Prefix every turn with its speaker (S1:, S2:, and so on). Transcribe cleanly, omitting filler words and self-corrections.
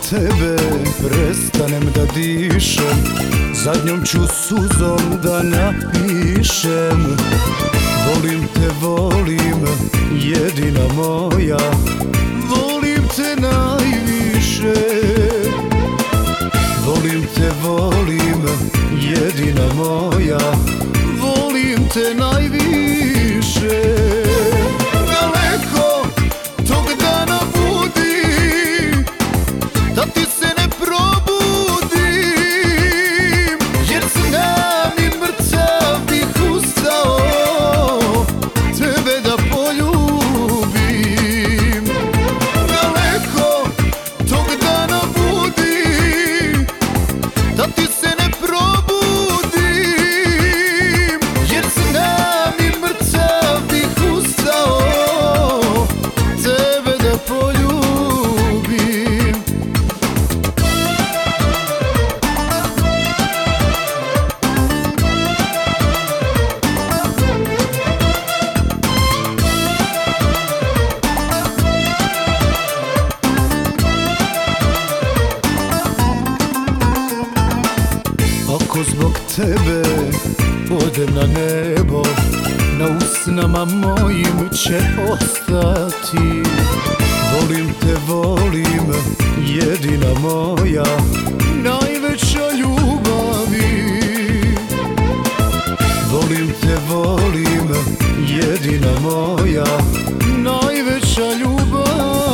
S1: tebe prestanem da dišem, zadnjom ću suzom da napišem. Volim te, volim, jedina moja, volim te najviše. Volim te, volim, jedina moja, volim te najviše. Daleko tog dana budi, da ti se ne probudim, jer znam i mrtav bih ustao tebe da poljubim. Daleko tog dana budi, da ti se ne probudim, jer znam i mrtav bih ustao tebe da poljubim. Ako zbog tebe odem na nebo, na usnama mojim će ostati. Volim te, volim, jedina moja, najveća ljubavi. Volim te, volim, jedina moja, najveća ljubavi.